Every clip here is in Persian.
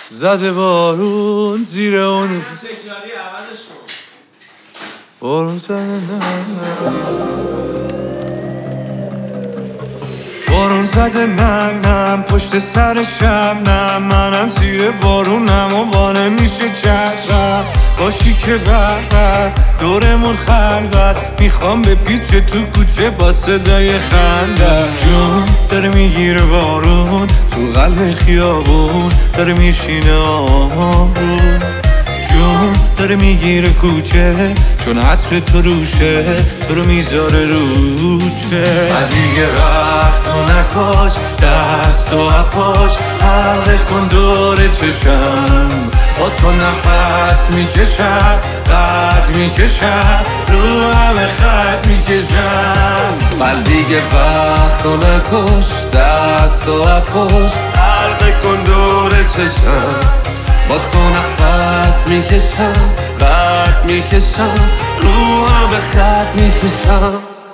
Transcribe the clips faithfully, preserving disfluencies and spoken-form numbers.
زده بارون زیر اون تکراری عوضش کن. بارون زده نم بارون زده نم نم پشت سر شم نم منم زیر بارونم و با نمیشه چشم باشی که بر دورمون خلوت میخوام به پیچ تو کوچه با صدای خنده جون داره میگیره بارون تو قلب خیابون داره میشینه آروم جون داره میگیره کوچه چون عطر تو روشه تو رو میذاره روچه دیگه وقت تو نکش دست و اپاش حلقه کن دور چشم با تو نفس میکشم قد میکشم رو همه خط میکشم من دیگه وقت تو نکش دست و اپاش حلقه کن دور چشم با تو نفس میکشم قد میکشم رو همه خط میکشم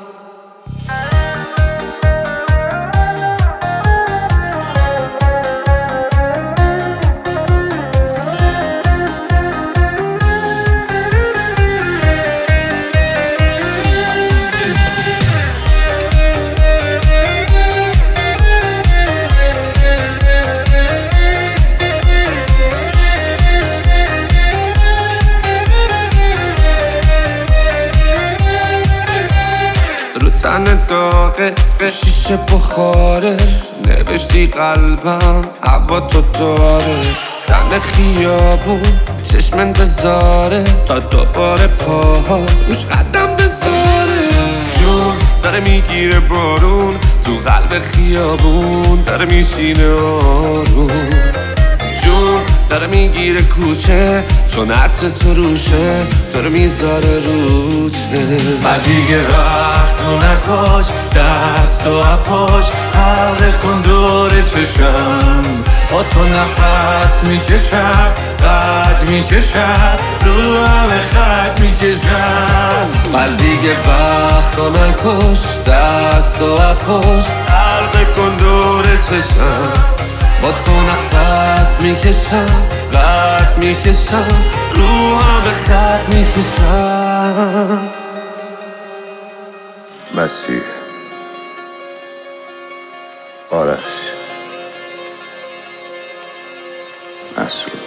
تن داغه شیشه بخاره نوشتی قلبم هوا تو داره تن خیابون چشم انتظاره تا دوباره پاها روش قدم بذاره جون داره میگیره بارون تو قلب خیابون داره میشینه آروم جون داره میگیره کوچه چون عطر تو روشه تو رو میذاره روچه و دیگه وقت تو نکش دست و اپاش حلقه کن دور چشم با تو نفس میکشم قد میکشم رو همه خط میکشم و دیگه وقت تو نکش دست و اپاش حلقه کن دور چشم با تو نفس میکشم قد میکشم رو همه خط میکشم مسیح آرش مسعود